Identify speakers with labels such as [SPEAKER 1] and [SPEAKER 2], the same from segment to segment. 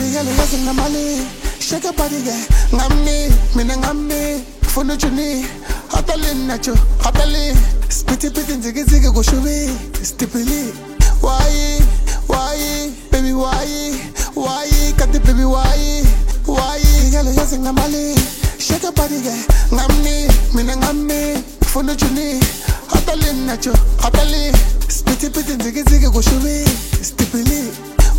[SPEAKER 1] girl, listen to Mali. Shake your body, girl. Ngami, mina ngami. Funu chuni, hotalin nacho, hotalin. Spitty pitty, ziggy ziggy go shubi. Stipili. Why, baby, why? Cut the baby, why? Girl, listen to Mali. Shake your body, girl. Ngami, mina ngami. Funu chuni, hotalin nacho, hotalin. Spitty pitty, ziggy ziggy go shubi. Stipili.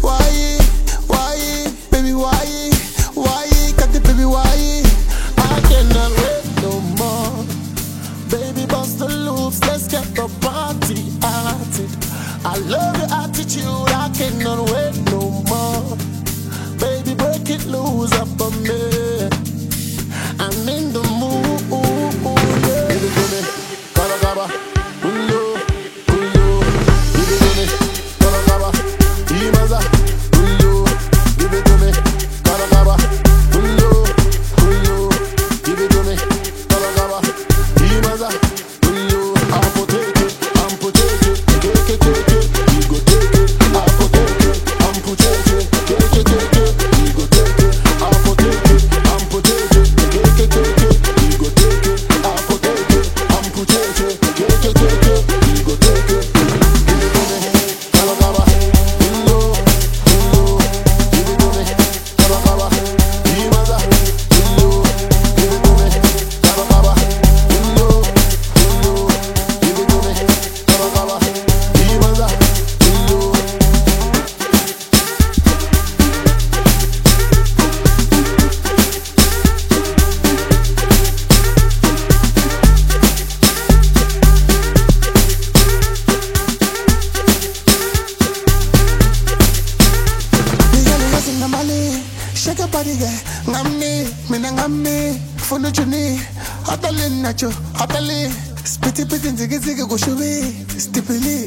[SPEAKER 1] Why, baby, why? Cut the baby, why?
[SPEAKER 2] I cannot wait no more. Baby, bust the loops, let's get the party started. I love your attitude, I cannot wait no more. Baby, break it loose up on me. I'm in the mood, yeah. Give it to me, gaba gaba, uyo. Give it to me, gaba gaba, imaza, uyo. Give it to me, gaba gaba, uyo. Give it to me, gaba gaba, imaza, uyo. Amputete, take it, you go take it. Amputete, take it, you go take it. Amputete, take it, you go take it. Amputete, take it, you go take it. Give it to me, gaba gaba, uyo. Give it to me, gaba gaba, imaza, uyo. Give it to me, gaba gaba, uyo. Give it to me, gaba gaba, imaza, uyo.
[SPEAKER 1] Shake your body, girl. Ngami, mina ngami. Funu chuni, hotalin nacho, hotalin. Spitty pitty, ziggy ziggy go shubi. Stipili.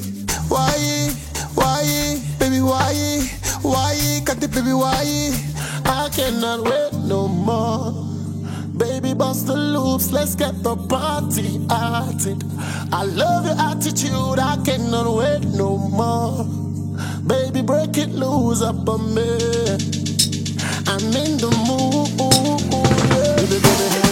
[SPEAKER 1] Why, baby, why? Cut the baby, why?
[SPEAKER 2] I cannot wait no more. Baby, bust the loops, let's get the party started. I love your attitude, I cannot wait no more. Baby, break it loose up on me. I'm in the mood, yeah.